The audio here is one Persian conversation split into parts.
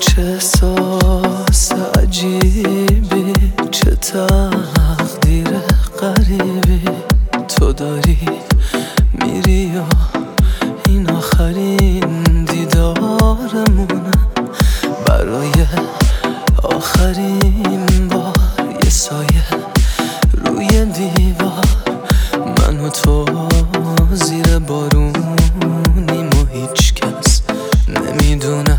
چه احساس عجیبی، چه تقدیر غریبی تو داری، میری و این آخرین دیدارمونه. برای آخرین بار یه سایه روی دیوار، من و تو زیر بارونیم و هیچ کس نمیدونه.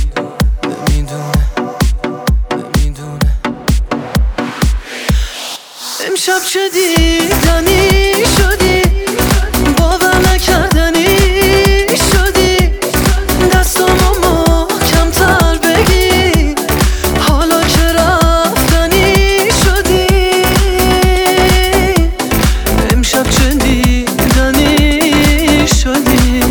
امشب چه دیدنی شدی، باور نکردنی شدی، دستامو محکم‌تر بگی، حالا که رفتنی شدی. امشب چه دیدنی شدی.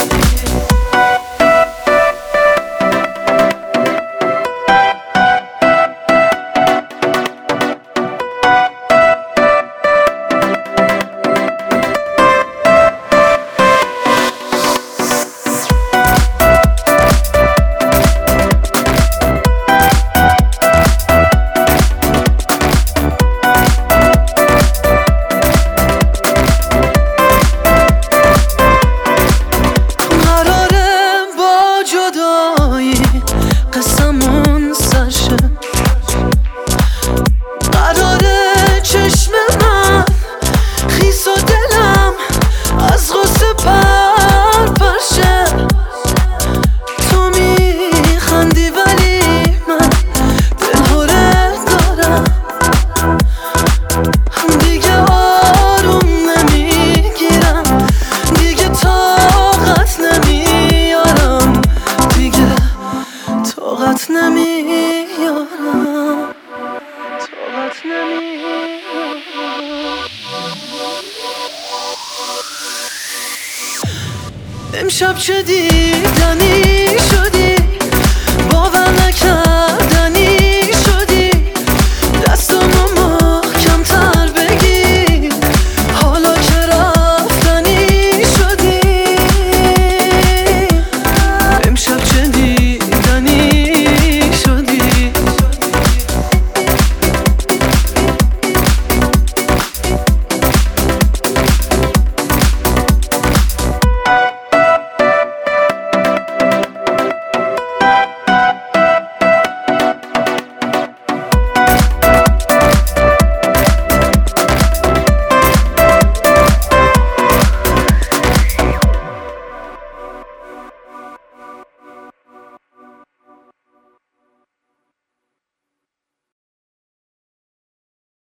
قسمون سرشه، قراره چشم من خیس و دلم از غصه پرشه. تو میخندی ولی من دلهوره دارم، دیگه آروم نمیگیرم، دیگه طاقت نمیارم، دیگه طاقت نمیارم. امشب چه